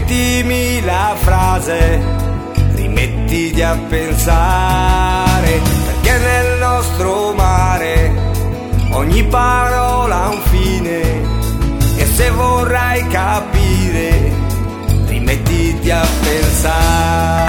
ripetimi la frase, rimettiti a pensare, perché nel nostro mare ogni parola ha un fine, e se vorrai capire, rimettiti a pensare.